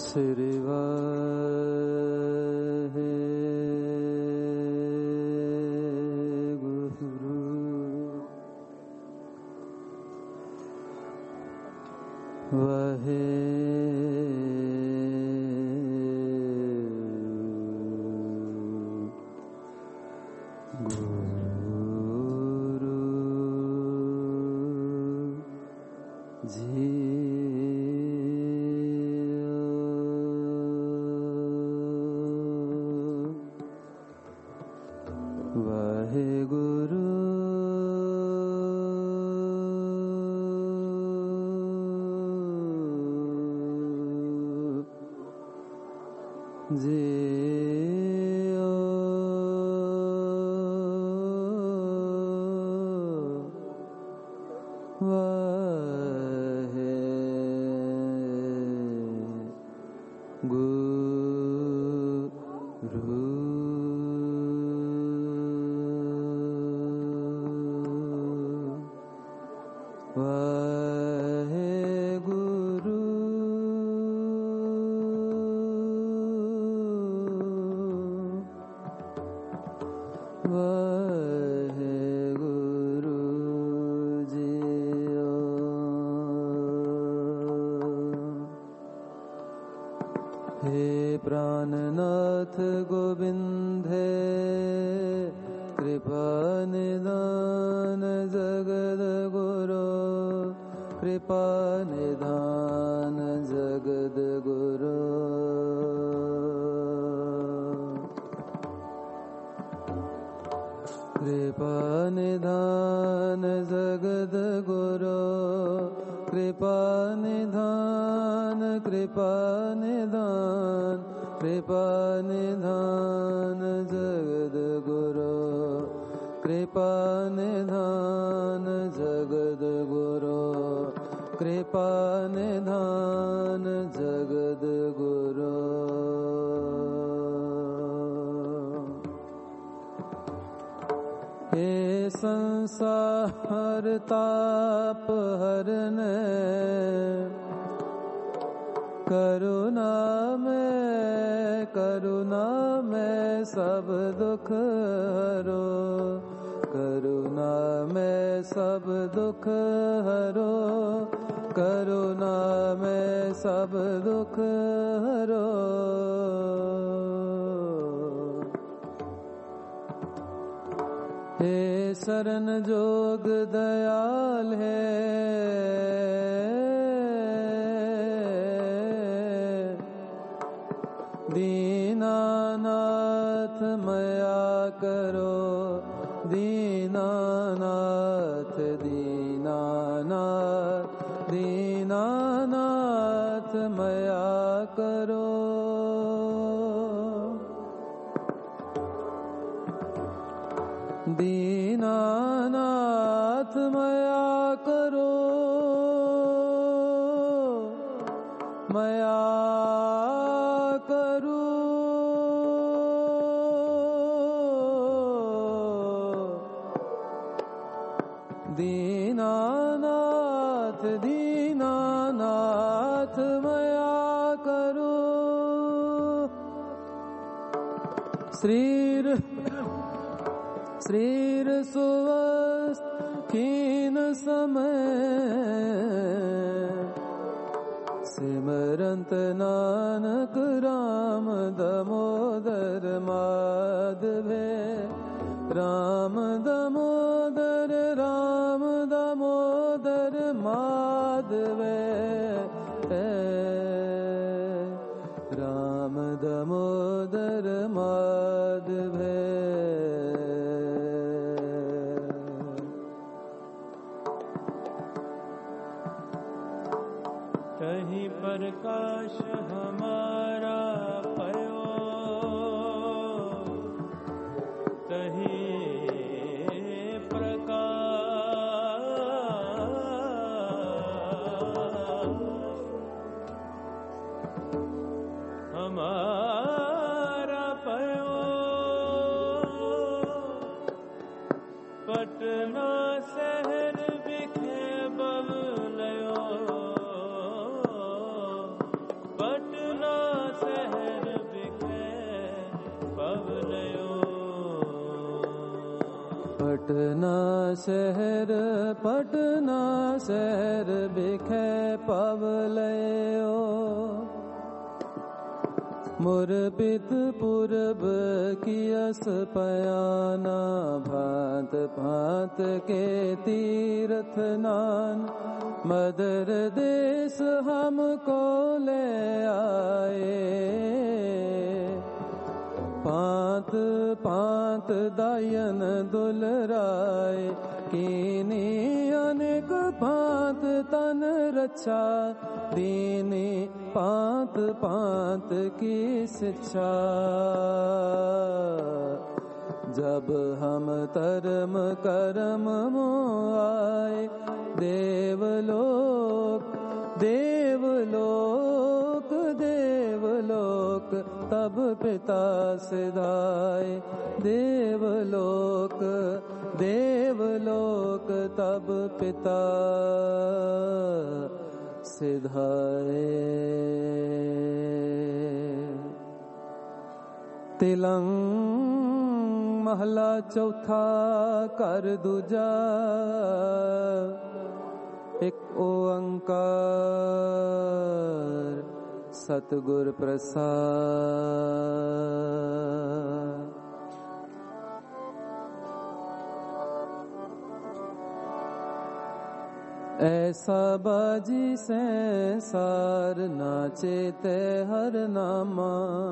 श्री वाहेगुरु वाहे गुरु जी वाहेगुरु जियो वाहे गुरु वाहेगुरु वाहेगुरु जियो हे प्राणनाथ गोविंदे कृपा निधान जगद गुरु कृपा निधान जगद गुरु कृपा निधान जगद गुरु कृपा निधान कृपा निधान कृपा निधान जगद गुरु कृपा निधान जगद गुरु कृपा निधान जगद गुरु हे संसार ताप हरने करुणा में सब दुख हरो करुणा में सब दुख हरो करुणा में सब दुख हरो हे शरण जोग दयाल है दीनानाथ मया करो दीनानाथ दीनानाथ दीनानाथ मया करो दीनानाथ मया करो मया करो दीनानाथ दीनानाथ मया करो श्रीर सुवस्थीन समय सिमरंत नानक राम दामोदर माधवे राम दामोदर माधवे राम दामोदर माधवे कहीं प्रकाश हमारा पयो कहीं प्रकाश हमारा पयो पटना शहर बिखे बबलयो पटना पटना शहर बिखे पवलयो मुरपित पूरब कियस पयाना भांत भांत के तीर्थ नान मदर देश हमको ले आए पांत पांत दायन दुलराय कीनी अनेक पांत तन रक्षा दीनी पांत पांत की शिक्षा जब हम धर्म कर्म आए देवलोक देवलोक देवलोक तब पिता सिधाए देवलोक देवलोक तब पिता सिधाए तिलंग महला चौथा कर दूजा एक ओंकार सतगुर प्रसाद। ऐसा बाजी संसार नाचे ते हर नामा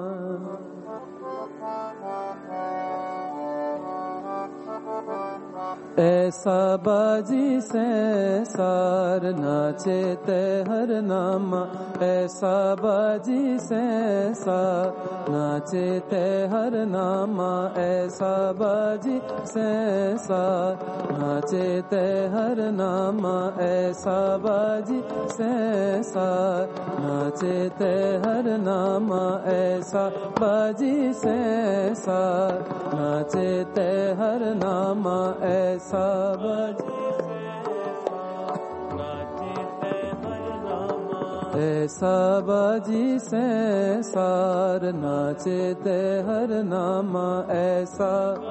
ऐसा बाजी संसार नाचे ते हर नामा ऐसा बाजी संसार नाचे ते हर नामा ऐसा बाजी संसार नाचे ते हर नामा ऐसा बाजी संसार नाचे ते हर नामा ऐसा बाजी संसार नाचे ते हर नामा ऐसा बाजी ऐसा बाजी संसार नाचे ते हर नामा ऐसा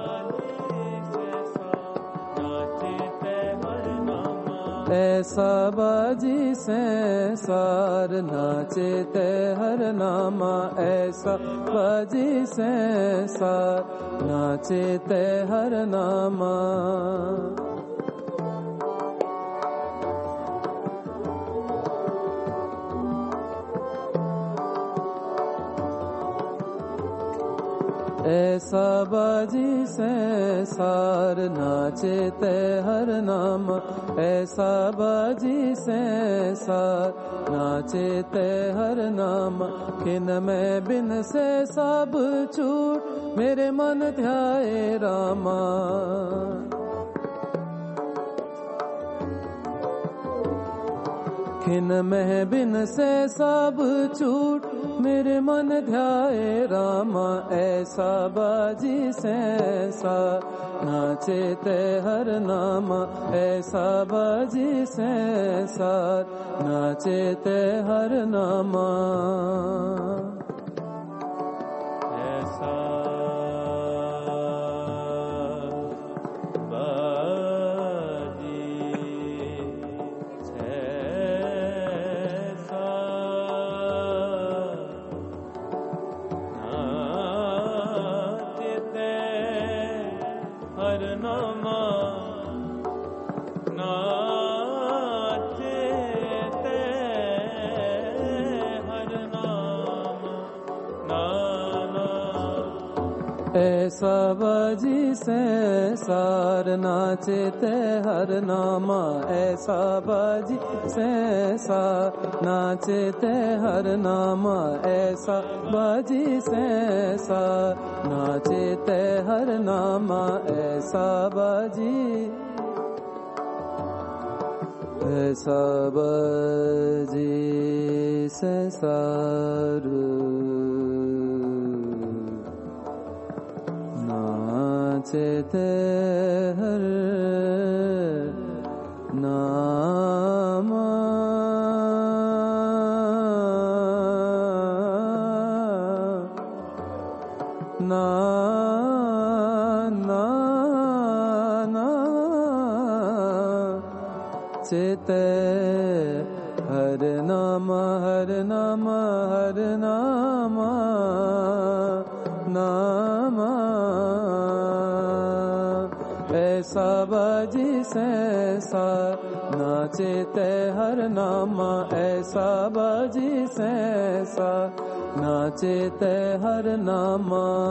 ऐसा बाजी संसार नाचे ते हर नामा ऐसा बाजी संसार नाचे ते हर नामा ऐसा बाजी संसार नाचे ते हर नाम ऐसा बाजी संसार नाचे ते हर नाम किन में बिन से सब छूट मेरे मन ध्याए रामा खिन में बिन से सब छूट मेरे मन ध्याए रामा ऐसा बाजी संसार नाचे ते हर नामा ऐसा बाजी संसार नाचे ते हर नामा ऐसा बाजी संसार नाचे ते हर नामा ऐसा बाजी संसार नाचे ते हर नामा ऐसा बाजी संसार नाचे ते हर नामा ऐसा बाजी ऐसा बाजी संसार नाचे ते हर नामा ना ना ना चिते हर नाम हर नाम हर नाम नाम ऐसा बाजी सैसा नाचते हर नाम ऐसा बाजी सैसा नाचते हर नाम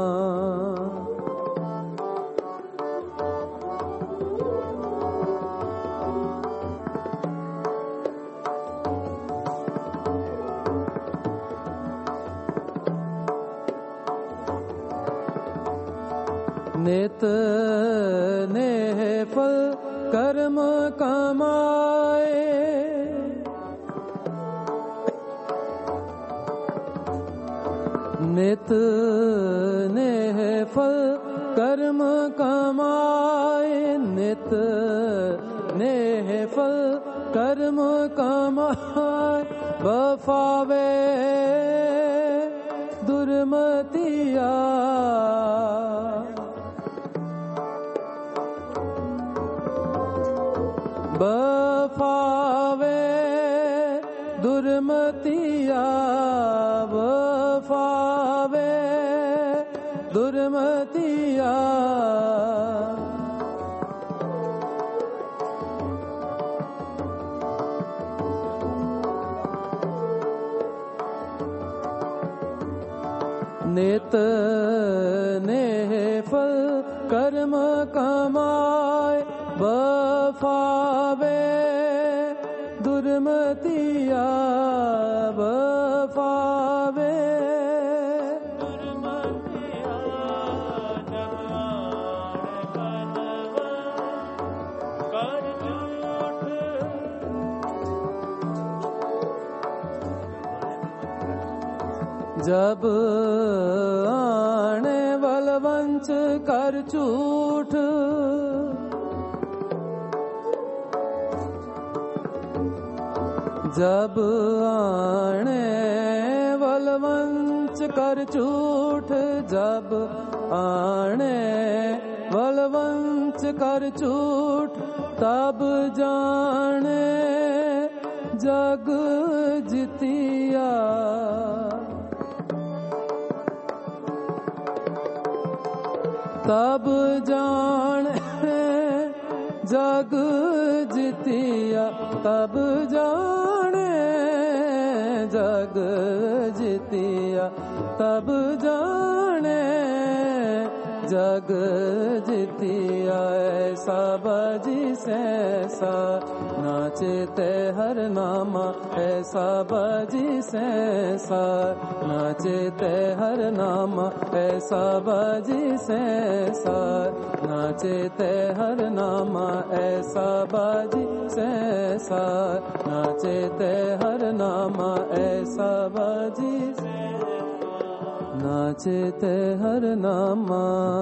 नित नेह फल कर्म कमाए नित नेह फल कर्म कमाए नित नेह फल कर्म कमाए बफावे दुर्मतिया बफावे दुर्मतिया बफावे दुर्मतिया नित नेह फल कर्म कमाए बफावे दुर्मतिया बफावे दुर्मतिया जब आने बलवंच कर झूठ जब आने बलवंच कर झूठ जब आने बलवंच कर झूठ तब जाने जग जितिया तब जाने जग जितिया तब जाने जग जितिया तब जाने जग जितिया ऐसा बाजी सैसा नाचते हर नामा ऐसा बाजी सैसा नाचते हर नामा ऐसा बाजी सैसा नाचते हर नामा ऐसा बाजी सैसा नाचते हर नामा ऐसा बाजी नाचते हर नामा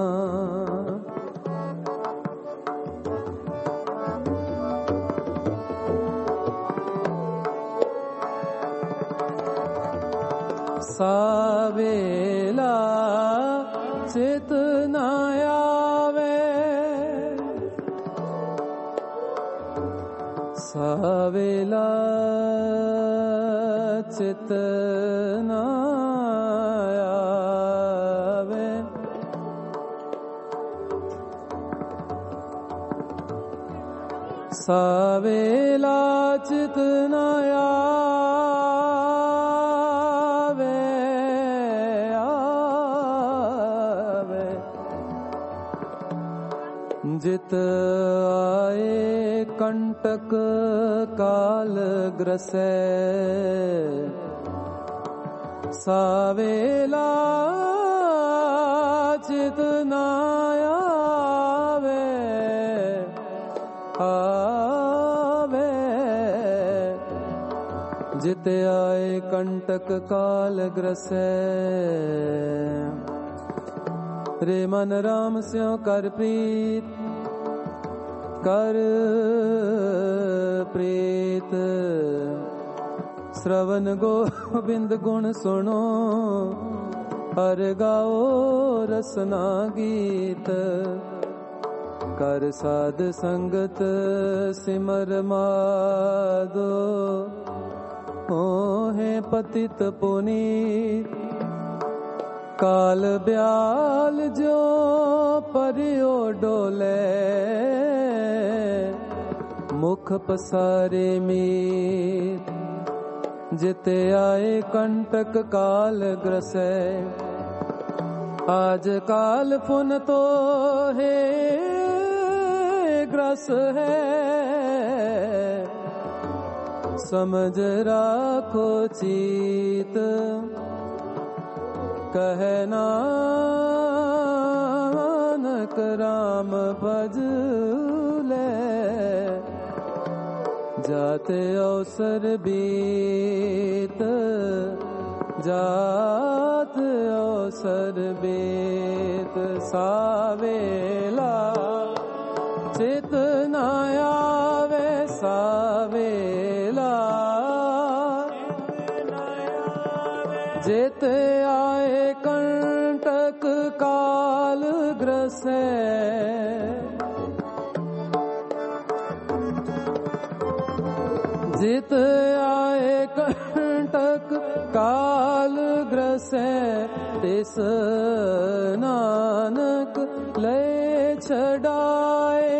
सावेला चित न आवे सावेला चित न आवे सावेला चित न जित आए कंटक काल ग्रसे सावेला चित न आवे आवे जित आए कंटक काल ग्रसे रे मन राम स्यों कर प्रीत कर प्रीत श्रवण गोविंद गुण सुनो हर गाओ रसना गीत कर साध संगत सिमर माधो ओहे पतित पुनीत काल ब्याल जो परियो डोले मुख पसारे मीत जिते आए कंटक काल ग्रसे आज काल पुन तो है ग्रस है समझ राखो चीत कहे नानक राम भज ले जाते अवसर बीत जात अवसर बीत सावेला चित न आवे सावेला जित आए कंटक काल ग्रसे जित आए कंटक काल ग्रसे तिस नानक ले छड़ाए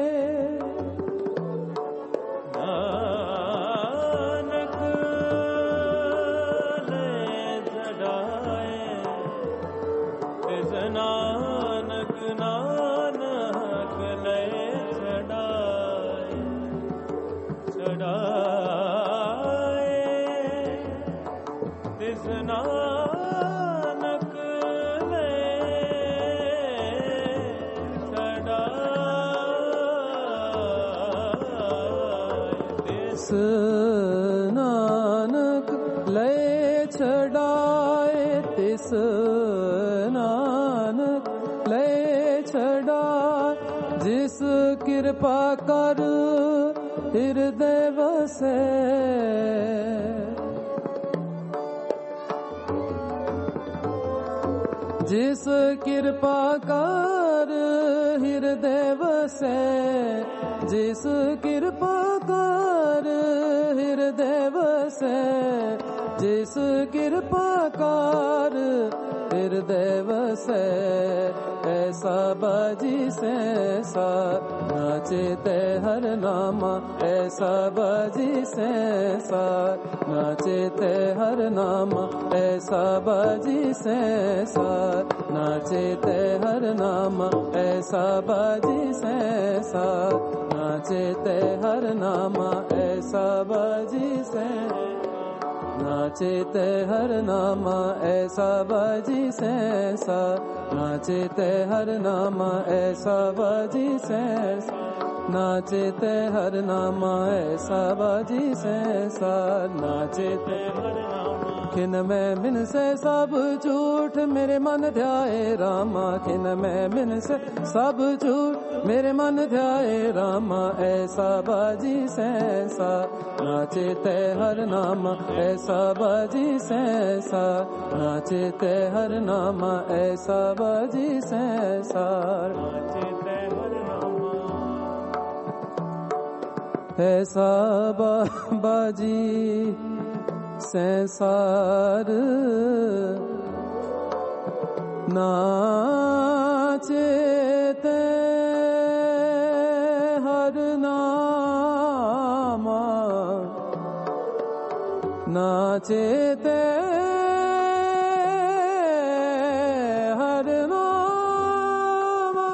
नानक ले छड़ाए तिस नानक ले छड़ाए जिस कृपा कर हृदय बसे जिस कृपा कर हृदय बसे जिस कृपा कर हृदय बसे जिस कृपा कर हृदय बसे ऐसा बाजी से सा नाचते हर नामा ऐसा बाजी से सा नाचते हर नामा ऐसा बाजी से सा नाचते हर नामा ऐसा बाजी से सा नाचते हर नामा ऐसा बाजी से नाचते हर नामा ऐसा बाजी से सा नाचते हर नामा ऐसा बाजी से नाचते हर नामा ऐसा बाजी से सा नाचते हर नामा खिन में मिन से सब झूठ मेरे मन ध्याए रामा खिन में मिन से सब झूठ मेरे मन ध्याए रामा ऐसा बाजी से सा नाचते हर नामा ऐसा बाजी से सा नाचते हर नामा ऐसा बाजी से सा नाचते हर नामा ऐसा बाजी संसार नाचते हर नामा नाचते हर नामा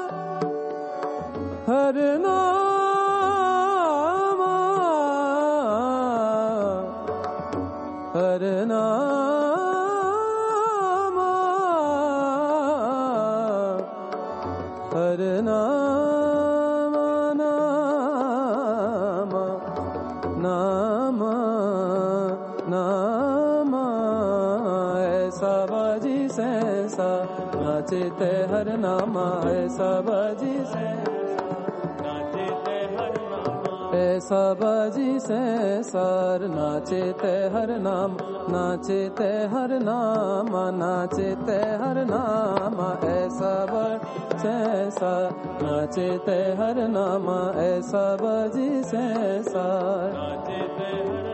हर नामा हर नामा हर नामा नामा नामा नामा ऐसा बाजी से सा नाचते हर नामा ऐसा बाजी से नाचते हर नामा ऐसा बाजी संसार नाचे ते हर नाम नाचे ते हर नाम नाचे ते हर नाम ऐसा बाजी संसार नाचे ते हर नाम ऐसा बाजी संसार नाचे ते हर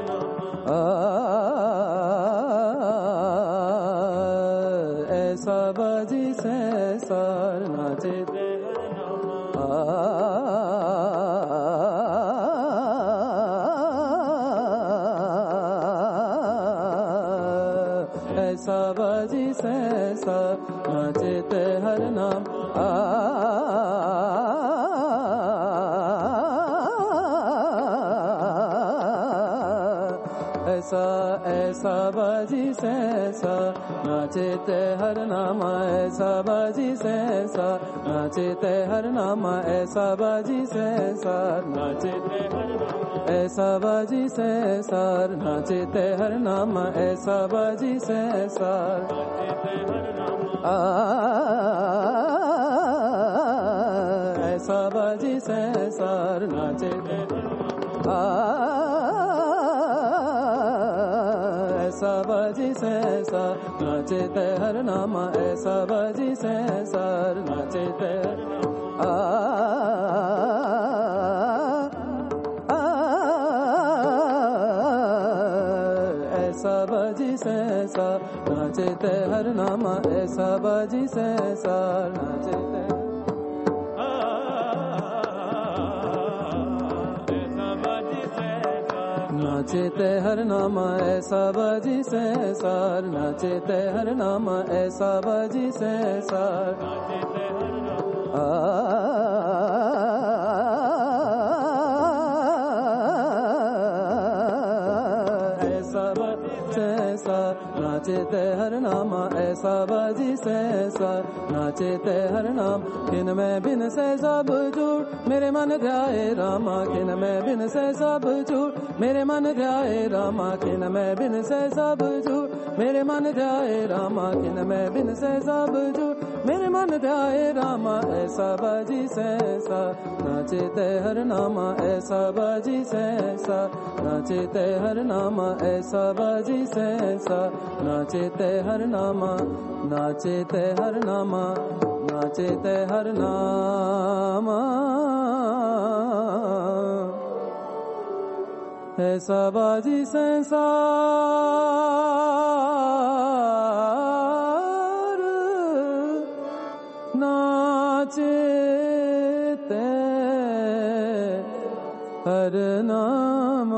नाम ऐसा बाजी संसार नाचे ते हर नाम ऐसा बाजी संसार नाचे ते हर नाम ऐसा ऐसा बाजी संसार नाचे ते हर नाम ऐसा बाजी संसार नाचे ते हर नाम ऐसा बाजी संसार नाचे ते हर नाम ऐसा बाजी संसार नाचे ते हर नाम ऐसा बाजी संसार ऐसा बाजी संसार नाचे ते ऐसा बाजी संसार नाचे ते हर नाम ऐसा बाजी संसार नाचे ते ऐसा बाजी संसार नाचे ते हर नाम ऐसा बाजी संसार नाचे ते नाचे ते हर नाम ऐसा बाजी संसार नाचे ते हर नाम ऐसा बाजी संसार नाचे ते हर नाम ऐसा बाजी संसार नाचे ते हर नाम ऐसा बाजी संसार नाचे ते हर नाम किन में बिन से सब झूठ मेरे मन ध्याए रामा किन में बिन से सब झूठ मेरे मन ध्याए रामा किन में बिन से सब झूठ मेरे मन ध्याए रामा किन में बिन से सब झूठ मेरे मन ध्याए रामा ऐसा बाजी संसार नाचे ते हर नाम ऐसा बाजी संसार नाचे ते हर नाम ऐसा बाजी संसार नाचे ते हर नाम नाचे ते हर नाम नाचे ते हर नाम ऐसा बाजी संसार नाचे ते हर नाम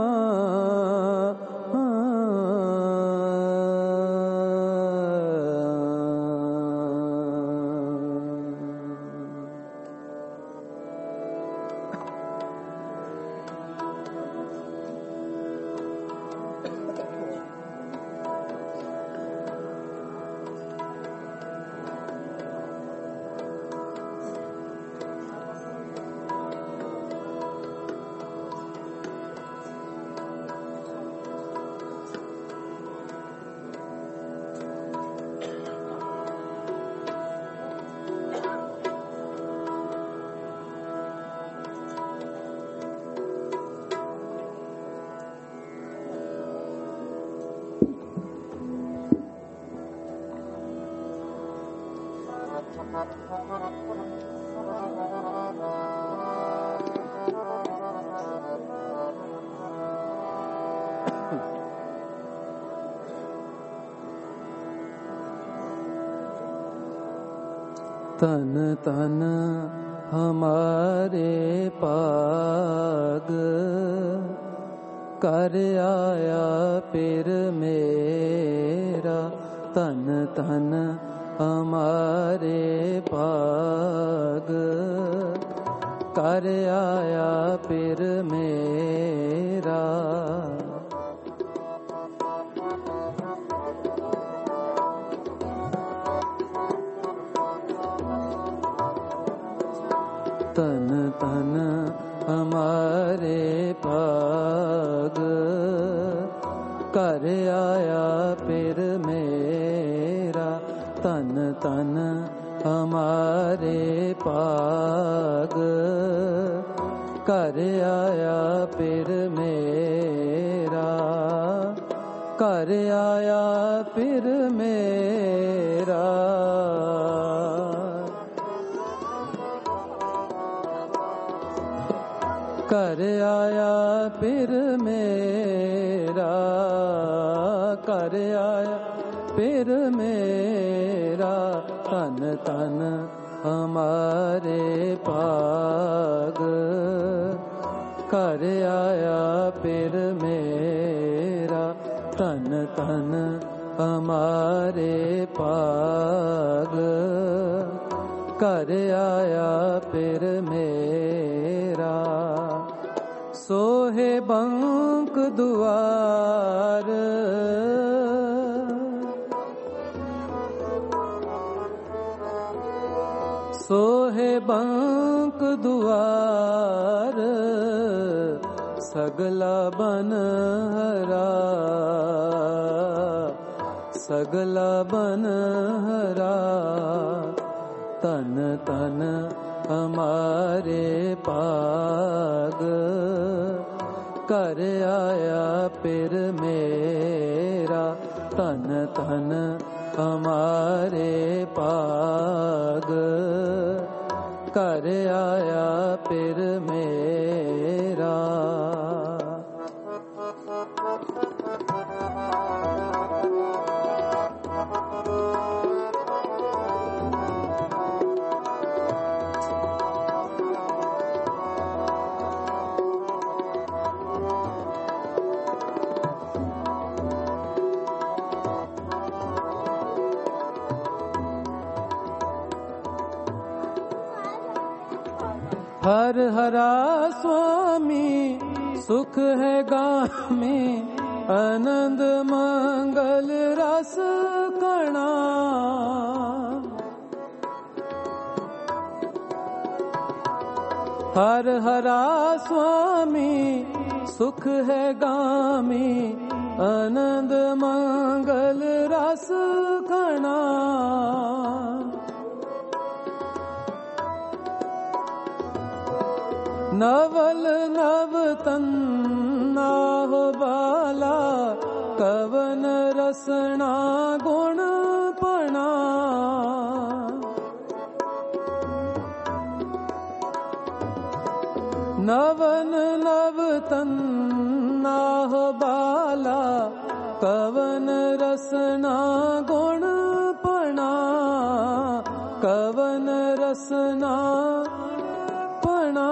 तन तन हमारे पाग कर आया फिर मेरा तन तन हमारे पाग कर आया फिर मेरा तन तन हमारे पाग कर आया फिर मेरा तन तन हमारे पाग कर आया फिर मेरा, कर आया फिर मेरा। कर आया फिर मेरा, कर आया फिर मेरा। तन तन हमारे पाग, कर आया फिर मेरा। तन तन हमारे पाग, कर आया फिर मेरा। सोहे बंक दुआर, सोहे बंक दुआर। सगला बन हरा, सगला बन हरा। तन तन हमारे पाग, कर आया फिर मेरा। तन तन हमारे पाग, कर आया फिर मेरा। हर हरा स्वामी सुख है गामी, आनंद मंगल रस कणा। हर हरा स्वामी सुख है गामी, आनंद मंगल रस कणा। नवल नव तन्ना हो बाला, कवन रसना गुण पणा। नवन नव तन्ना हो बाला, कवन रसना गुण पणा। कवन रसना पणा।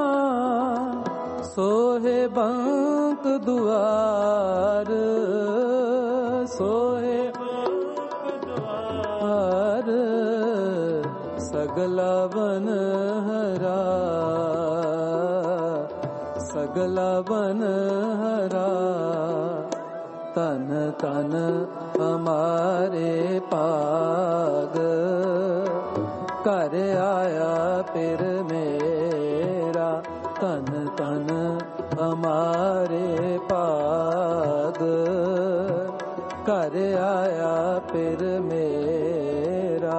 सोहे बंक दुआर, सोहे बंक दुआर। सगला बन हरा, सगला बन हरा। तन तन हमारे पाग, कर आया फिर मेरा। तन तन हमारे पाग, कर आया फिर मेरा।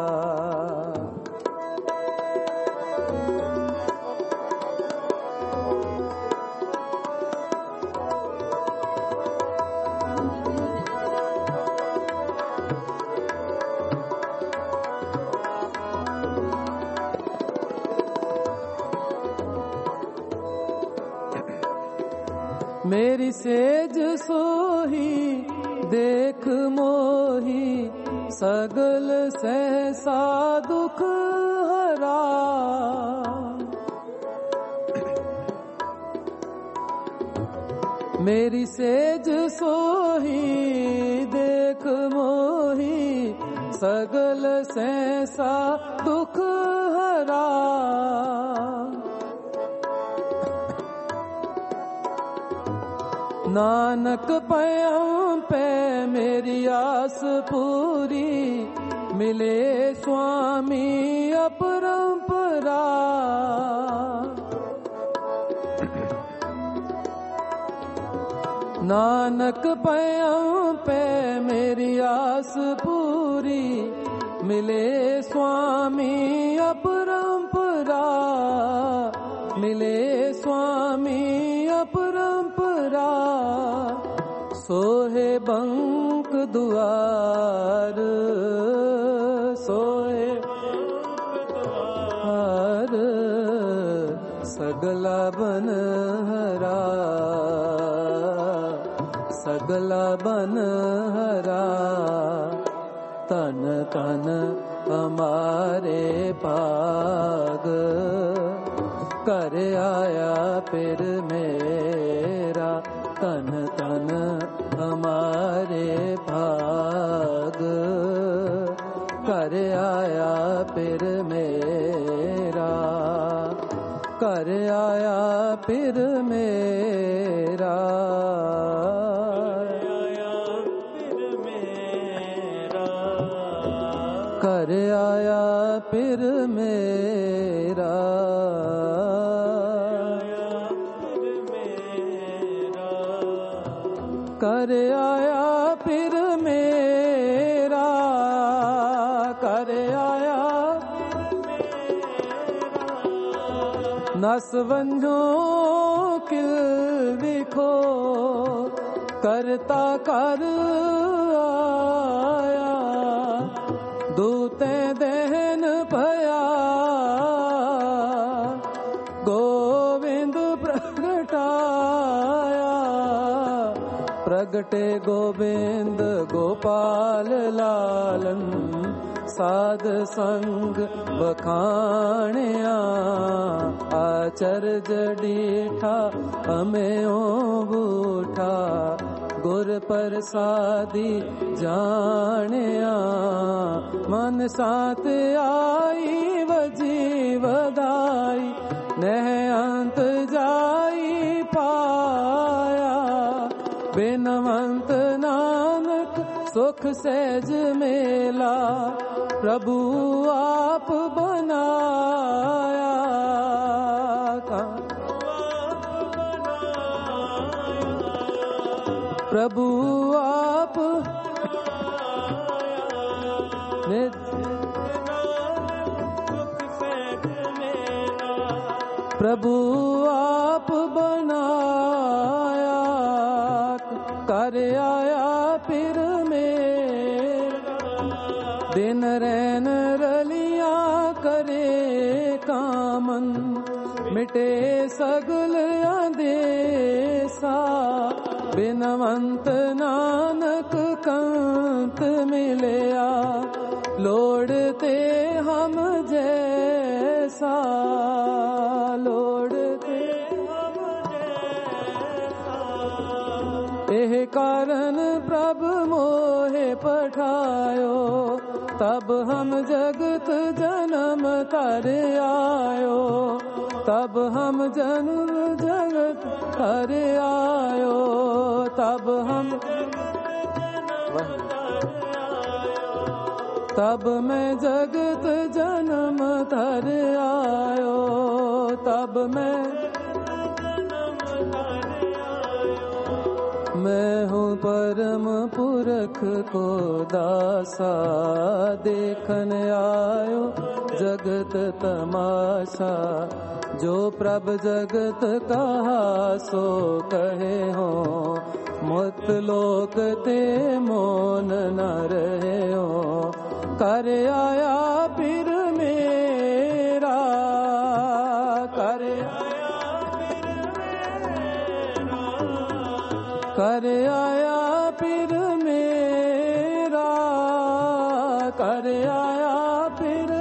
मेरी सेज सोही देख मोही, सगल सहसा दुख हरा। मेरी सेज सोही देख मोही, सगल सहसा दुख हरा। नानक पयों पे मेरी आस पूरी, मिले स्वामी अपरंपरा। नानक पयों पे मेरी आस पूरी, मिले स्वामी अपरंपरा। मिले स्वामी अपरंपरा सोहे बंक दुआर सोहे द्वार सगला बन हरा सगला बन हरा तन तन हमारे भाग कर आया फिर मेरा तन तन हमारे भाग कर आया फिर मेरा कर आया फिर मेरा कर आया फिर मेरा कर आया फिर मेरा कर आया नस वंजो किल विखो करता कर आया दूते दहन भया गोविंद प्रगटाया प्रगटे गोविंद गोपाल लालन साध संग बखाणिया आचर्य डीठा हमें ओ बूठा गुर प्रसादी जानिया मन साथ आई वजी वदाई नह अंत जाई पाया बिनवंत नानक सुख सहज मेला प्रभु आप बनाया प्रभु आप प्रभु आप बनाया कर आया फिर मेरा दिन रैन रलिया करे कामन मिटे सगल अंदेसा बिनवंत नानक कंत मिलया लोड़ते हम जैसा लोड़ते हम जैसा एह कारण प्रभु मोहे पठायो तब हम जगत जन्म कर आयो तब हम जन्म जगत कर आयो तब हम तब मैं जगत जन्म धर आयो तब मैं हूँ परम पुरख को दासा देखन आयो जगत तमाशा जो प्रभ जगत कहा सो कहे हो मुत लोक ते मोन न रहे हो कर आया फिर मेरा कर आया फिर मेरा कर आया फिर मेरा कर आया फिर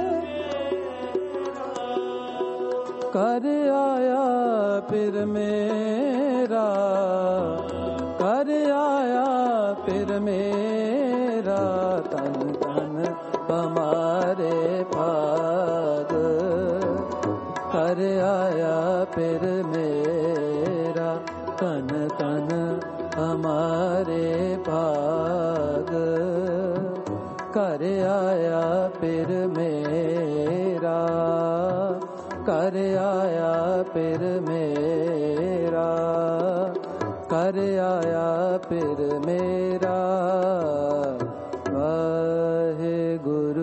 कर आया फिर मेरा कर आया फिर मेरा तन तन हमारे भाग कर आया फिर मेरा तन तन हमारे भाग कर आया फिर मेरा कर आया फिर मेरा कर आया फिर मेरा वाहे गुरु।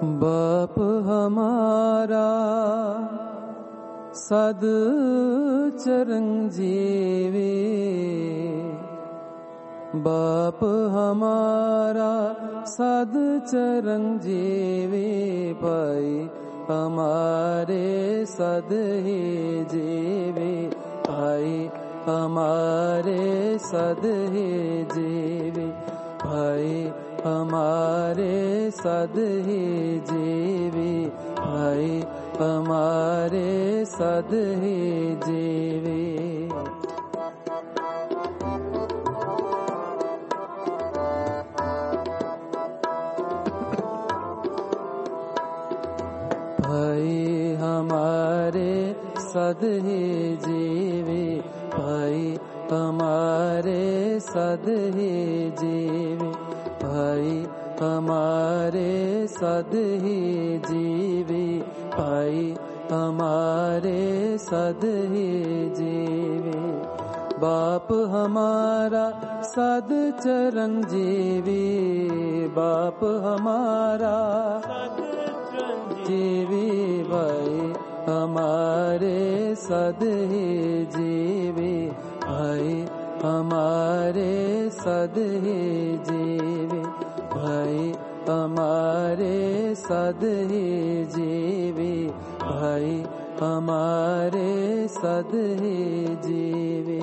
बाप हमारा सद चिरंजीवी, बाप हमारा सद चिरंजीवी, भाई हमारे सद ही जीवी, भाई हमारे सद ही जीवी, भाई हमारे सद ही जीवी, भाई हमारे सद ही जीवी। भाई हमारे सद ही जीवी, भाई हमारे सद ही जीवी, भाई हमारे सद ही जीवी, भाई हमारे सद ही जीवी। बाप हमारा सद चिरंजीवी, बाप हमारा जीवी, भाई हमारे सद ही जीवी, भाई हमारे सद ही जीवी, भाई हमारे सद ही जीवी, भाई हमारे सद ही जीवी।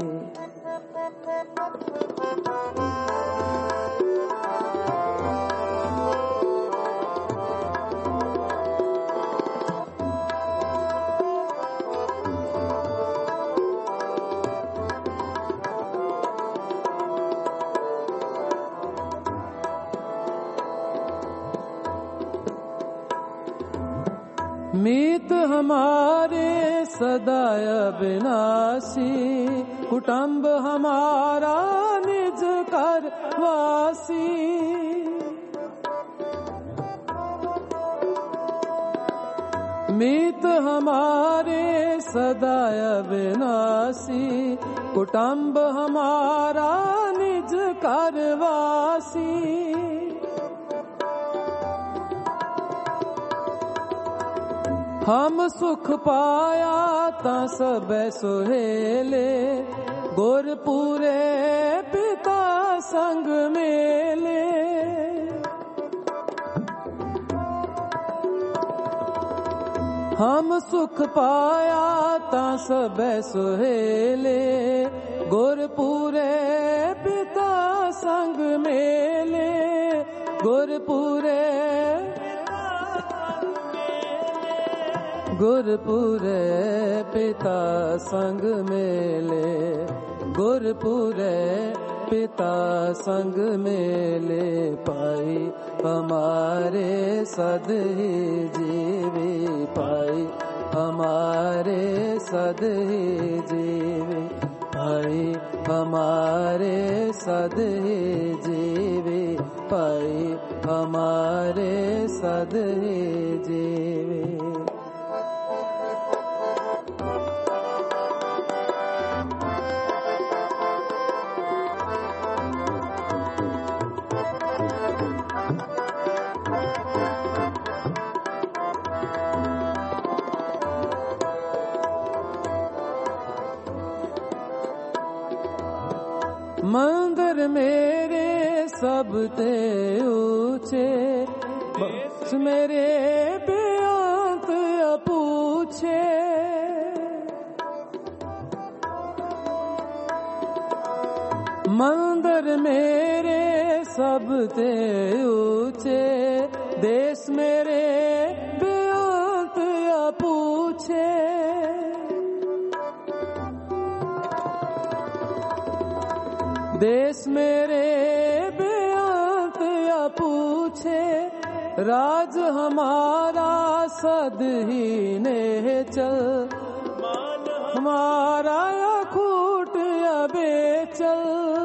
मीत हमारे सदाय विनाशी, कुटुंब हमारा निज कर वासी, मीत हमारे सदाय विनाशी, कुटुंब हमारा निज कर वासी। हम सुख पाया ता सब सुहेले, गुरपुरे पिता संग मेले। हम सुख पाया ता सब सुहेले, गुरपुरे पिता संग मेले, गुरपुरे गुरपुरे पिता संग मेले, गुरपुरे पिता संग मेले, पाई हमारे सद ही जीवी, पाई हमारे सद ही जीवी, पाई हमारे सद ही जीवी, पाई हमारे सद ही जीवी। मंदिर मेरे सब ते ऊंचे, बस मेरे बेअंत अपूछे। मंदिर मेरे सब ते ऊंचे, देश मेरे बेअंत अपूछे। देश मेरे बेअंत अपूछे, राज हमारा सद ही ने चल, हमारा अखूट बेचल।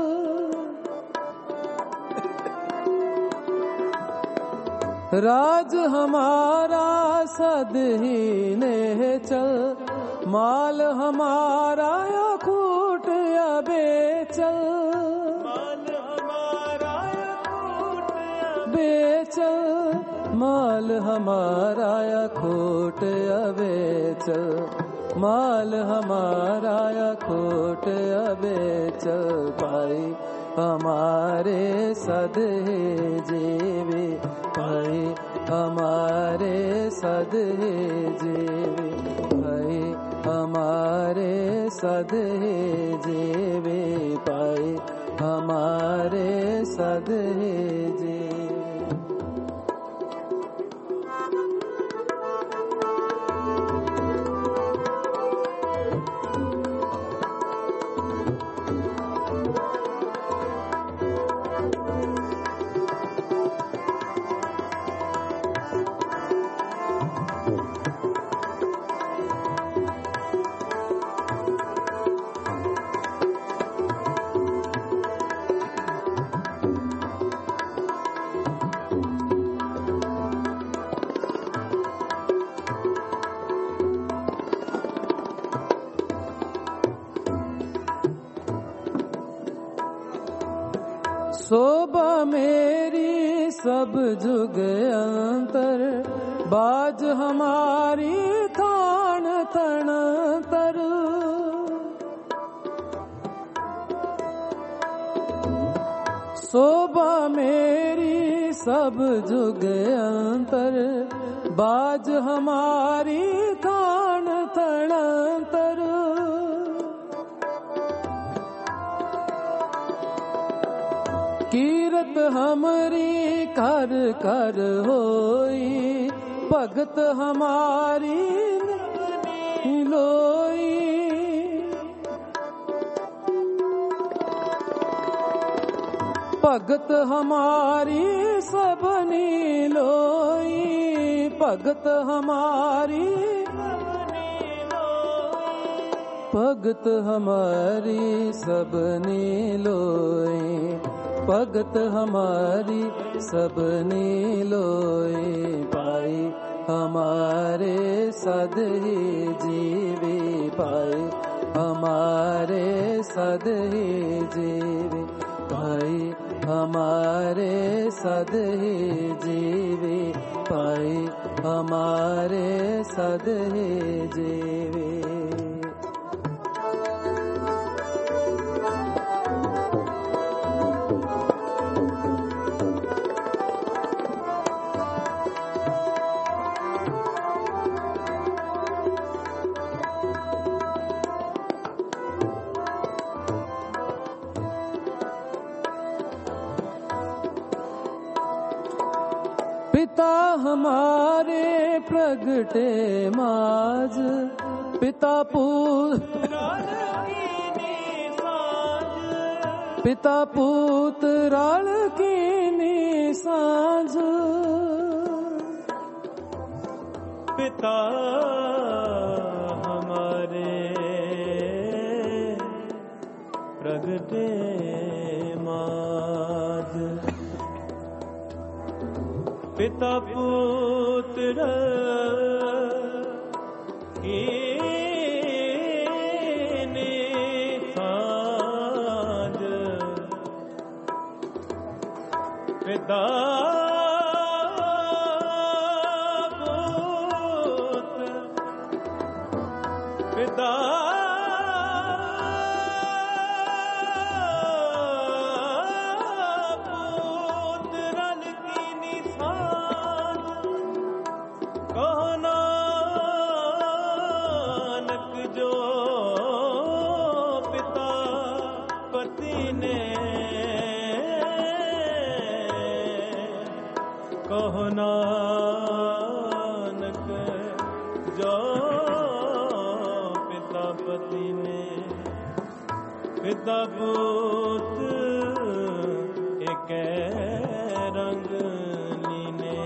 राज हमारा सद ही ने चल, माल हमारा अखूट बेचल, माल हमारा अखूट बेचल। माल हमारा या खोट अबेचल, माल हमारा या खोट अबेचल, पाई हमारे सदहे जीवे, पाई हमारे सदहे जीवे, पाई हमारे सदहे जीवे, पाई हमारे सदहे जीवे। शोभा मेरी सब जुग अंतर, बाज हमारी थान थन तर, शोभा मेरी सब जुग अंतर, बाज हमारी थान थन तर, कीरत हमरी कर कर होई, भगत हमारी लोई, भगत हमारी सबनी लोई, भगत हमारी भगत हमारी सबनी लोई, भगत हमारी सबनी लोई, पाई हमारे सदहे जीवे, पाई हमारे सदहे जीवे, पाई हमारे सदहे जीवे, पाई हमारे सदहे जीवे। पिता हमारे प्रगटे माज, पिता पुत्र पिता पुत्र राल की सांझ, पिता हमारे प्रगटे माज, पिता पुत्र की सांझ, पिता पुत्र पिता कहो नानक जो पिता पति ने, पिता पुत्र एक रंग लीने,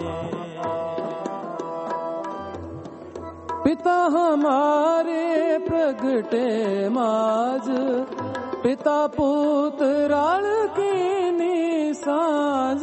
पिता हमारे प्रगटे माज, पिता पुत्र राल की सांझ,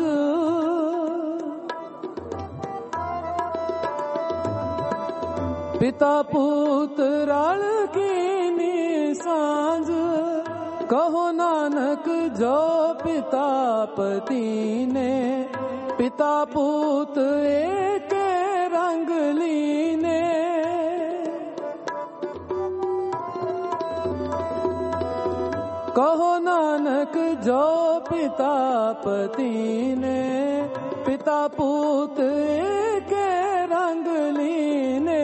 पिता पुत्र राल की सांझ, कहो नानक जो पिता पति ने, पिता पूत एक रंग लीने। कहो नानक जो पिता पति ने, पिता पूत एक रंग लीने।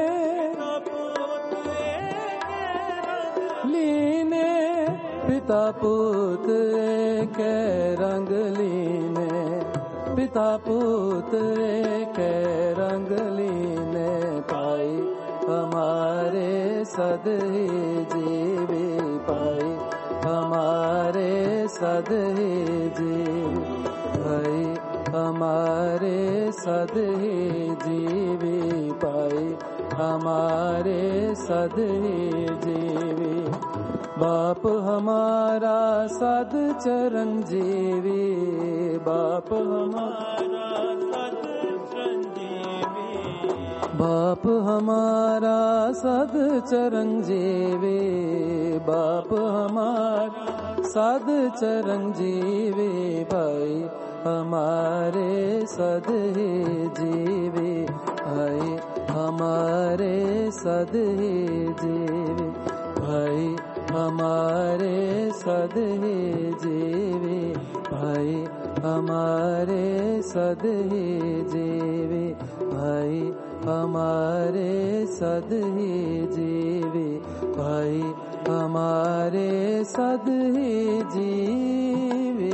लीने पिता पूत एक रंग लीने, पिता पूत एक रंग लीने। पाई हमारे सदही जीवी, पाई हमारे सदही जीवी, भाई हमारे सदही जीवी, पाई हमारे सदही जीवी। बाप हमारा सद चिरंजीवी, बाप हमारा सद चिरंजीवी, बाप हमारा सद चिरंजीवी, बाप हमारा सद चिरंजीवी। भाई हमारे सदही जीवी, भाई हमारे सदही जीवी, भाई हमारे सदही जीवी, भाई हमारे सदही जीवी, भाई हमारे सदही जीवी, भाई हमारे सदही जीवी।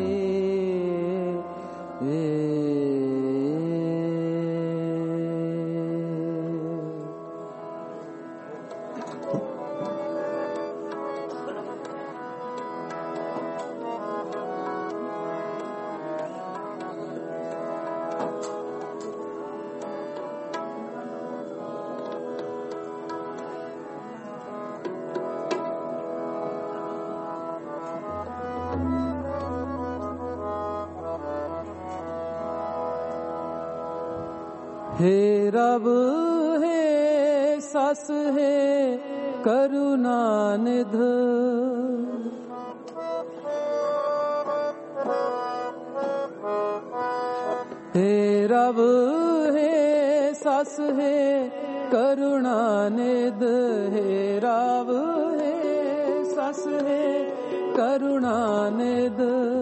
हे रब हे सस हे करुणा निध, हे रब हे सस हे करुणा निध, हे रब हे सस हे करुणा निध।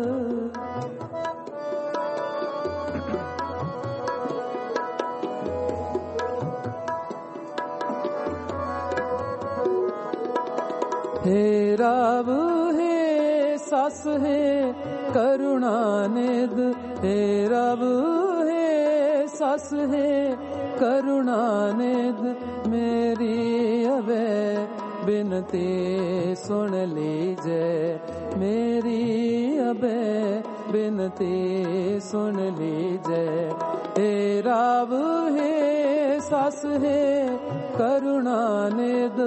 हे रब हे सस हे करुणा निध, हे रब हे सस हे करुणा निध। मेरी अबे बिनती सुन लीजे, मेरी अबे बिनती सुन लीजे। हे रब हे सस हे करुणा निध,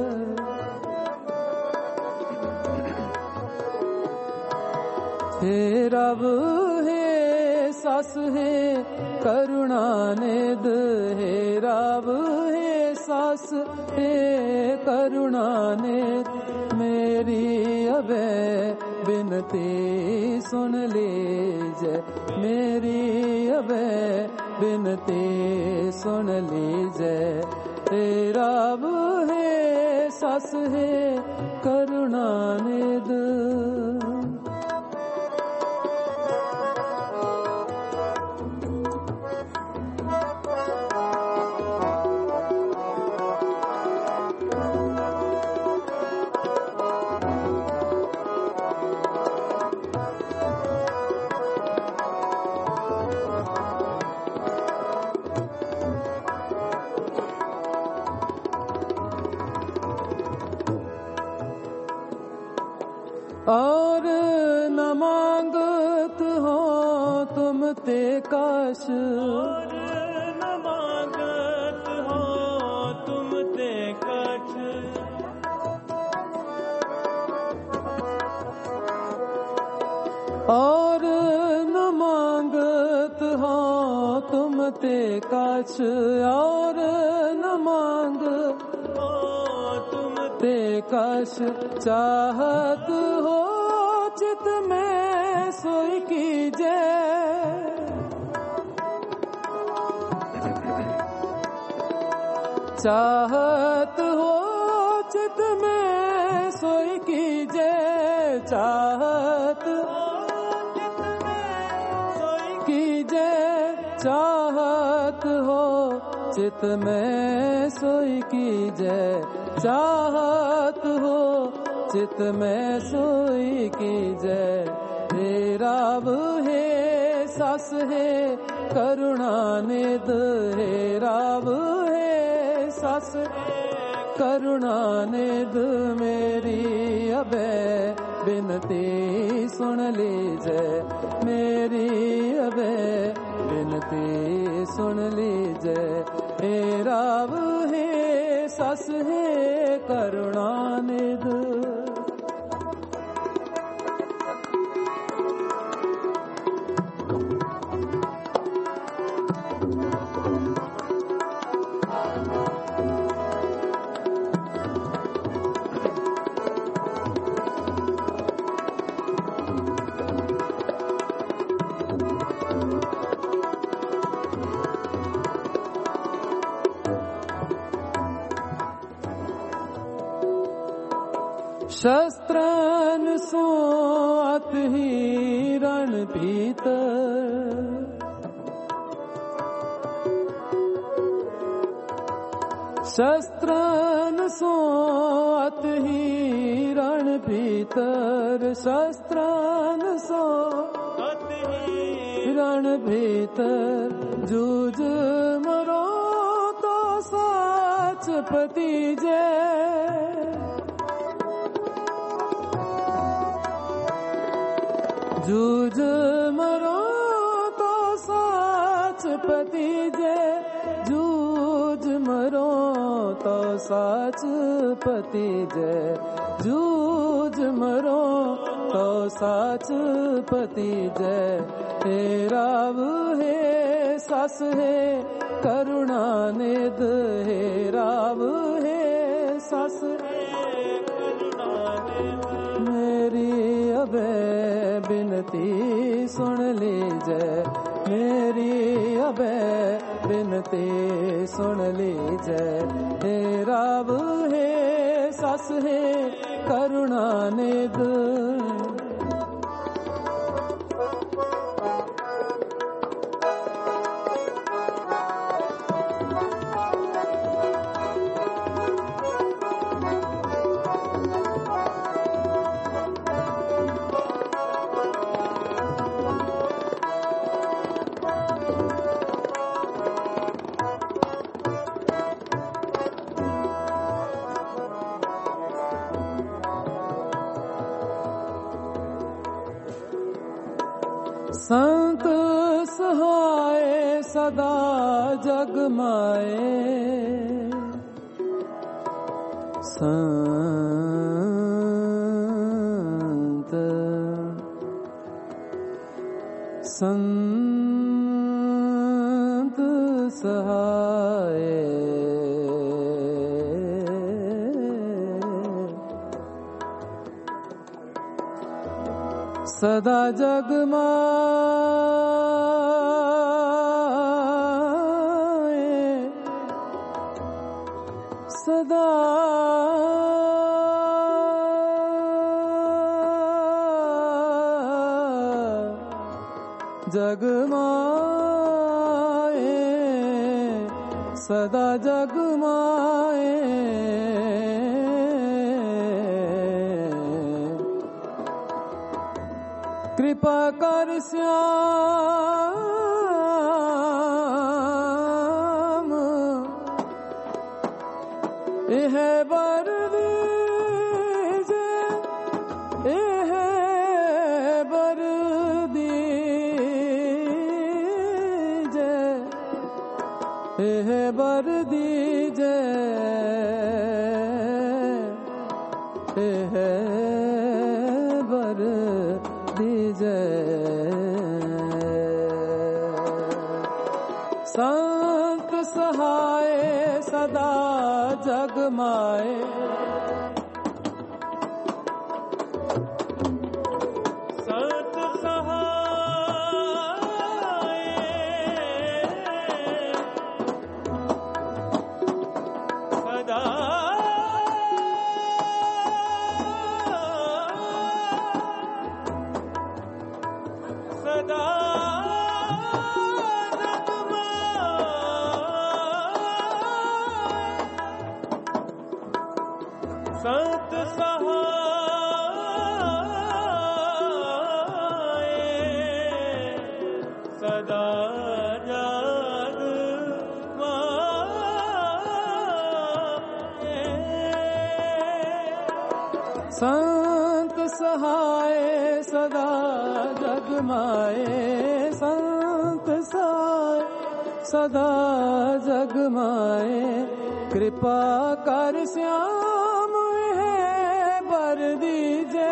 हे रब हे सस हे करुणा निध, हे रब हे सस हे करुणा निध। मेरी अबे बिनती सुन लीजे, मेरी अबे बिनती सुन लीजे। हे रब हे सस हे करुणा निध। और न मांगत हो तुम ते काश, और न मांगत हो तुम ते कछ। और न मांगत हो तुम ते काश, और न मांग ते कश। चाहत हो चित में सोई कीजे, चाहत हो चित में सोई कीजे, चाहत कीजे, चाहत हो चित में सोई कीजे, चाहत हो चित में सोई कीजे। हे राव हे सस हे करुणा निध, हे राव हे सस करुणा निध, मेरी अबे बिनती सुन लीजे, मेरी अबे बिनती सुन लीजे। हे राव हे सस हे करुणा निध। शस्त्रन सो अतहि रण भीतर, शस्त्रन सो अतहि रण भीतर, शस्त्रन सो अतहि रण भीतर। जूझ मरो तो साच पतिजे, जूझ मरो तो साच पतिजे, जूझ मरो तो साच पतिजे, जूझ मरो तो साच पतिजे। हे राव हे सस हे करुणा निध, हे राव हे सस हे करुणा निध, मेरी अबे बिनती सुन लीजे, मेरी अबे बिनती सुन लीजे। हे राव हे सस हे करुणा निध। संत सहाय सदा जग माए, संत संत सहाय सदा जग माए, सदा जग माए, सदा जग माए। कृपा कर श्याम एह बर दीजे, एह बर दीजे, एह बर दीजे, एह बर दीजे। संत सहाय सदा जग माए, संत सहाय संत सहाय सदा जग माए। संत सहाय सदा जग माए, संत सहाय सदा जग माए। कृपा कर श्याम है बर दीजे,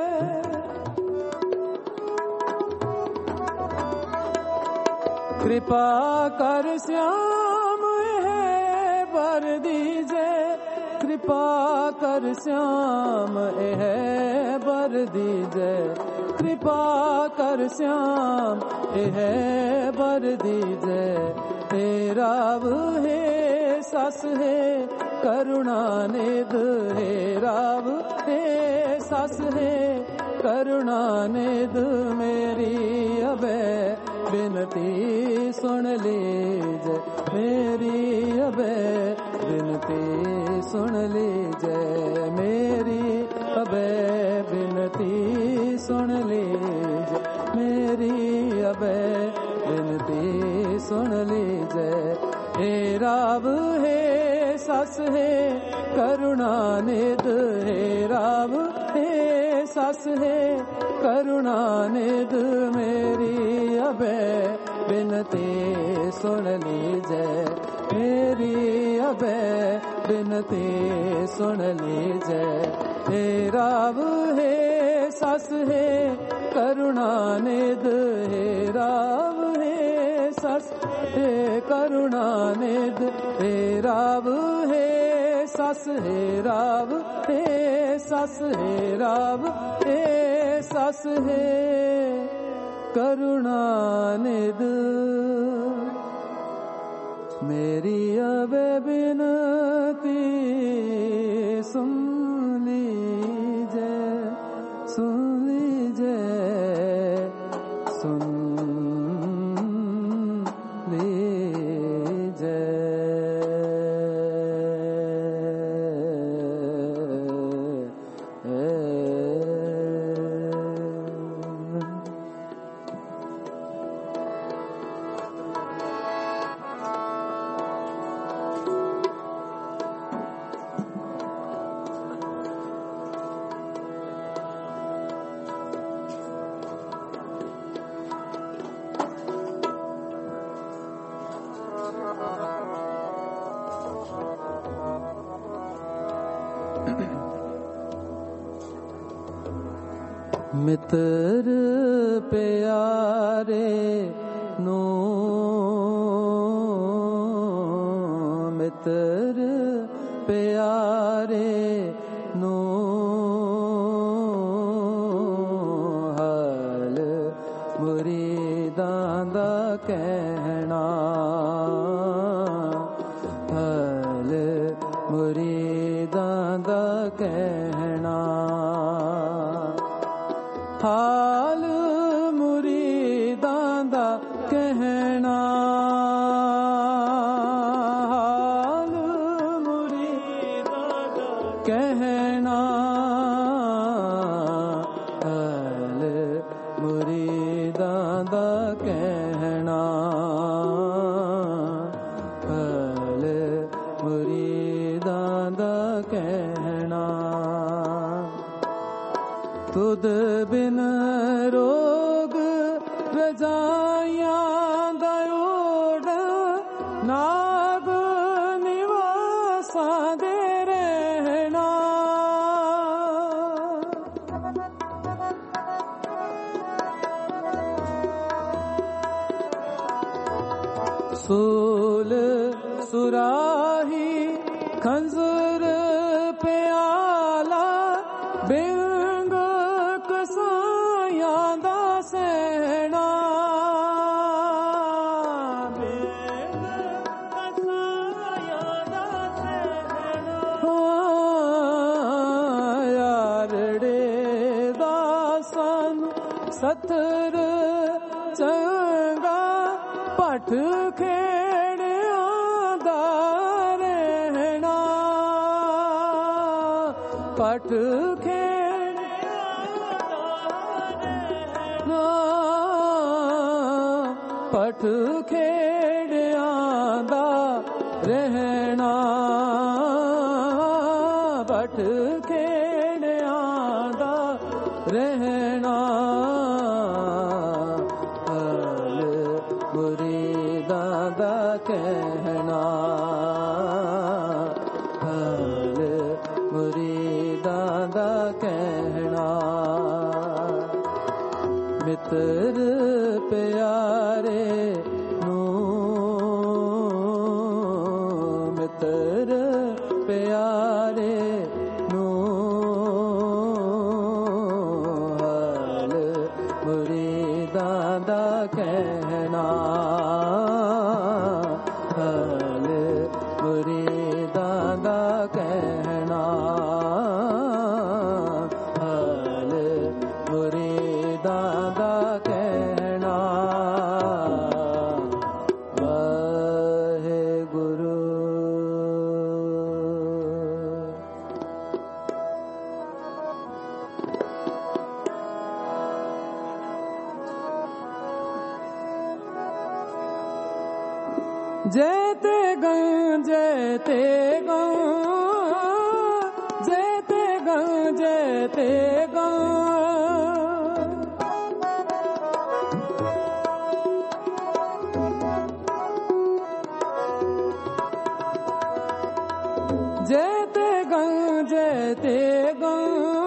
कृपा कर श्याम है बर दीजे, कृपा कर श्याम है बर दीजे, कृपा कर श्याम है बर दीजे। हे राव हे सस है करुणा निध, हे राव हे सस है करुणा निध। मेरी अबे बिनती सुन लीजे, मेरी अबे बिनती सुन लीजे, मेरी अबे बिनती सुन लीजे, मेरी अबे बिनती सुन लीजे। हे राव हे सस है करुणा निध, हे राव हे सस है करुणा निध। मेरी अबे बिनती सुन लीजे, मेरी अबे बिनती सुन लीजे। हे राव हे सस है करुणा निध, हे राव हे सस हे करुणा निध। हे राव हे सस हे राव हे सस हे राव हे सस है करुणा निध। मेरी अबे बिनती सुन लीजे, सुन लीजे, सुन लीजे। मित्र प्यारे नो, मित्र प्यारे नो हाल मुरीदां दा कहना, हाल मुरीदां दा कहना। हाल मुरीदां दा कहना, हाल मुरीदां दा कहना, हाल मुरीदां दा कहना, हाल मुरीदां दा कहना। तुद बिन रोग रजाइयां दा ओढ़, नाग निवासां दे रहना। सूल सुराही खंजर प्याला, बिंग कसायां दा सहना, बिंग कसायां दा सहना। यारड़े दा सानू सतर चंगा, पठ खेड़ियां दा रहना। ਪਠ ਖੇਡ ਨਾ ਪਠ ਖੇੜਿਆਂ ਦਾ ਰਹਿਣਾ ਪਠ ਖੇੜਿਆਂ ਦਾ ਰਹਿਣਾ ਮੁਰੀਦਾਂ ਦਾ ਕਹਿਣਾ ਮੁਰੀਦਾਂ ਦਾ ਕਹਿਣਾ ਮਿੱਤਰ ਪਿਆਰੇ ਨੂੰ ਮਿੱਤਰ ਪਿਆਰੇ ਨੂੰ ਹਾਲ ਮੁਰੀਦਾਂ ਦਾ ਕਹਿਣਾ ਹਾਲ ਮੁਰੀਦਾਂ ਦਾ ਕਹਿਣਾ ਹਾਲ ਮੁਰੀਦਾਂ ਦਾ ਕਹਿਣਾ ਵਾਹਿਗੁਰੂ। ਜੈ ਤੇ ਗੰ ਜੈ ਤੇ ਗੰ ਜੈ ਤੇ ਗੰ ਜੈ ਤੇ ਗੰ ਜੈ ਤੇ ਗੰ ਜੈ ਤੇ ਗੰ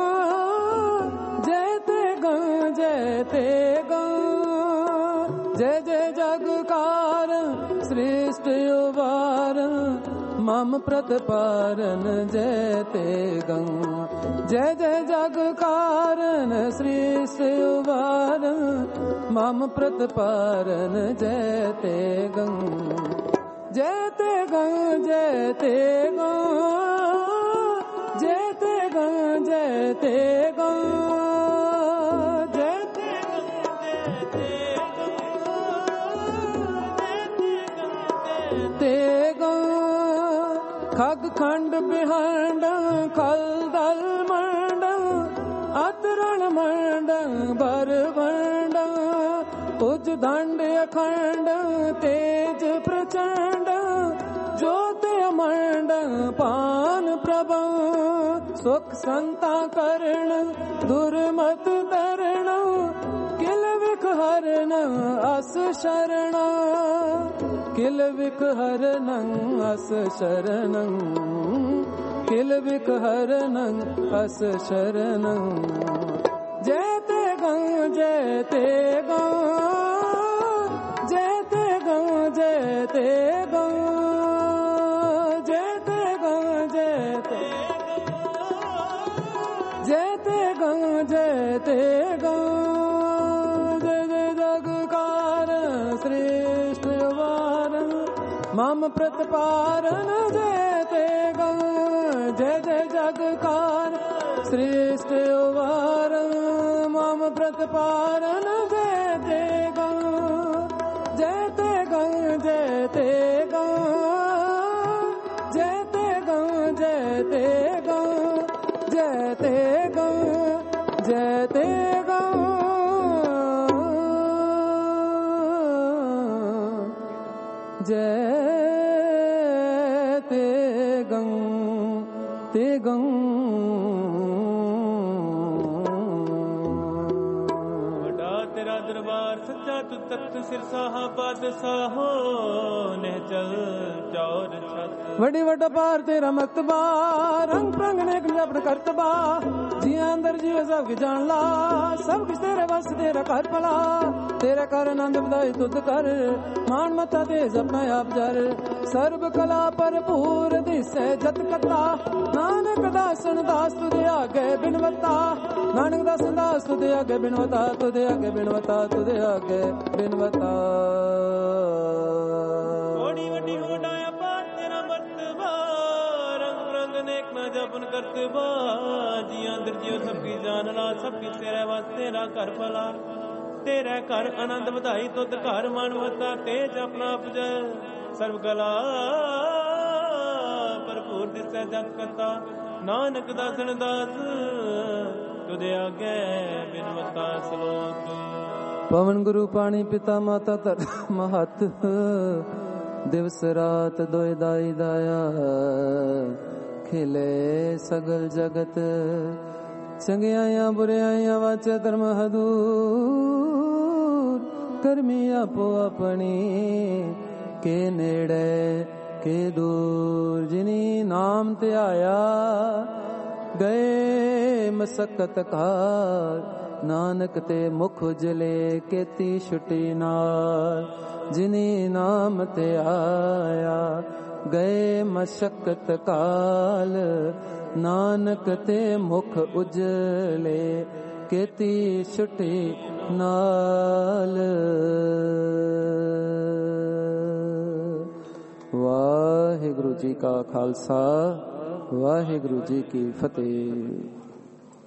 ਜੈ ਤੇ ਗੰ ਜੈ ਤੇ ਗੰ ਜੈ ਜੈ ਜਗ ਕਾਰਨ ਸ੍ਰਿਸ਼ਟ ਉਵਾਰਨ ਮਮ ਪ੍ਰਤਪਾਰਨ ਜੈ ਤੇ ਗੰ ਜੈ ਜੈ ਜਗ ਕਾਰਨ ਸ੍ਰਿਸ਼ਟ ਉਵਾਰਨ ਮਮ ਪ੍ਰਤਪਾਰਨ ਜੈ ਤੇ ਗੰ ਜੈ ਤੇ ਗੰ ਜੈ ਤੇ ਗੰ ਜੈ ਤੇ ਗੰ ਜੈ ਤੇ ਗੰ ਜੈ ਤੇ ਤੇ ਗੰ ਖਗ ਖੰਡ ਬਿਹੰਡ ਖਲ ਦਲ ਮੰਡ ਅਤਰਣ ਮੰਡ ਬਰ ਵੰਡ ਉਜ ਦੰਡ ਅਖੰਡ ਤੇਜ ਪ੍ਰਚੰਡ ਜੋਤ ਅਮੰਡ ਪਾਨ ਪ੍ਰਭ ਸੁਖ ਸੰਤਾ ਕਰਨ ਦੁਰਮਤ ਦਰਣ ਕਿਲ ਵਿਖ ਹਰਨ ਅਸ ਸ਼ਰਣ ਕਿਲ ਵਿਖ ਹਰਨ ਅਸ ਸ਼ਰਨ ਕਿਲ ਵਿਖ ਹਰਨ ਅਸ ਸ਼ਰਨ ਜੈ ਤੇ ਗੰ ਜੈ ਤੇ ਗੰ ਜੈ ਤੇ ਗੰ ਜੈ ਤੇ ਗੰ ਜੈ ਤੇ ਗੰ ਜੈ ਤੇ ਜੈ ਤੇ ਗੰ ਜੈ ਤੇ ਗੰ ਜੈ ਜੈ ਜਗ ਕਾਰਨ ਸ੍ਰਿਸ਼ਟ ਵਾਰਨ ਮਮ ਪ੍ਰਤਪਾਰਨ ਜੈ ਤੇ ਗੰ ਜੈ ਜੈ ਜਗ ਕਾਰਨ ਸ੍ਰਿਸ਼ਟ ਵਾਰਨ ਮਮ ਪ੍ਰਤਪਾਰਨ ਜੈ ਤੇ ਗੰ ਜੈ ਤੇ ਗੰ ਜੈ ਤੇ ਗੰ ਜੈ ਤੇ ਗੰ ਜੈ ਤੇ ਗੰ ਜੈ ਤੇ ਗੰ ਜੈ ਤੇ ਗੰ ਜੈ ਤੇ ਗੰ ਤੇ ਗੰ ਤੇਰਾ ਦਰਬਾਰ ਸੱਚਾ ਤੂੰ ਤਖਤ ਸਿਰਸਾਹਾ ਬਾਦਸ਼ਾਹੋ ਨਹਿ ਚਲ ਚੌਰ ਛਤ ਵੱਡੀ ਵੱਡਾ ਪਾਰ ਤੇਰਾ ਮਕਤਬਾ ਰੰਗ ਪ੍ਰੰਗ ਨੇ ਜਬਰ ਕਰਤਬਾ ਜੀ ਅੰਦਰ ਜੀ ਸਭ ਕੀ ਜਾਣ ਲਾ ਸਭ ਕੁਛ ਤੇਰੇ ਵਸ ਤੇਰਾ ਘਰ ਭਲਾ ਤੇਰਾ ਕਰ ਆਨੰਦ ਵਧਾਈ ਤੁਧ ਕਰ ਮਾਨ ਮਤਾ ਤੇ ਜਪਨਾ ਆਪ ਜਰ ਸਰਬ ਕਲਾ ਭਰਪੂਰ ਦਿਸੈ ਜਤ ਕਤਾ ਨਾਨਕ ਦਾਸਨ ਦਾਸ ਤੁਧ ਆਗੇ ਬਿਨਵਤਾ ਨਾਨਕ ਦਾਸਨ ਦਾਸ ਤੁਧ ਆਗੇ ਬਿਨਵਤਾ ਤੁਧ ਆਗੇ ਬਿਨਵਤਾ ਤੁਧ ਆਗੇ ਬਿਨਵਤਾ ਥੋੜੀ ਵੱਡੀ ਹੋਡਾਇਆ ਪਾਰ ਤੇਰਾ ਮਰਤਬਾ ਰੰਗ ਰੰਗ ਨੇਕ ਨਾ ਜਪਨ ਕਰਤਬਾ ਜੀ ਅੰਦਰ ਜਿਉ ਸਭ ਕੀ ਜਾਨ ਲਾ ਸਭ ਕੀ ਤੇਰੇ ਵਾਸਤੇ ਤੇਰਾ ਘਰ ਭਲਾ ਤੇਰੇ ਘਰ ਆਨੰਦ ਵਧਾਈ ਤੁਧ ਘਰ ਮਨ ਮਤਾ ਤੇਜ ਆਪਣਾ ਅਪਜੈ ਸਰਬ ਕਲਾ ਭਰਪੂਰ ਦਿਸੈ ਜਤ ਕਤਾ ਨਾਨਕ ਦਾਸਨ ਦਾਸ ਤੁਧ ਆਗੇ ਬਿਨਵਤਾ ਸਲੋਕ। ਪਵਨ ਗੁਰੂ ਪਾਣੀ ਪਿਤਾ ਮਾਤਾ ਧਰ ਮਹਤ, ਦਿਵਸ ਰਾਤ ਦੋਇ ਦਾਈ ਦਾਇਆ, ਖਿਲੇ ਸਗਲ ਜਗਤ। ਚੰਗਿਆਈਆਂ ਬੁਰਿਆਈਆਂ ਵਾਚੈ ਧਰਮ ਹਦੂਰ, ਕਰਮੀ ਆਪੋ ਆਪਣੀ ਕੇ ਨੇੜੇ ਕੇ ਦੂਰ। ਜਿਨੀ ਨਾਮ ਧਿਆਇਆ ਗਏ ਮਸਕਤ ਕਾਲ, ਨਾਨਕ ਤੇ ਮੁਖ ਉਜਲੇ ਕੀਤੀ ਛੁਟੀ ਨਾਲ। ਜਿਨੀ ਨਾਮ ਧਿਆਇਆ ਗਏ ਮਸਕਤ ਕਾਲ, ਨਾਨਕ ਤੇ ਮੁਖ ਉਜਲੇ ਕੀਤੀ ਛੁਟੀ ਨਾਲ। ਵਾਹਿਗੁਰੂ ਜੀ ਕਾ ਖਾਲਸਾ, ਵਾਹਿਗੁਰੂ ਜੀ ਕੀ ਫਤਿਹ।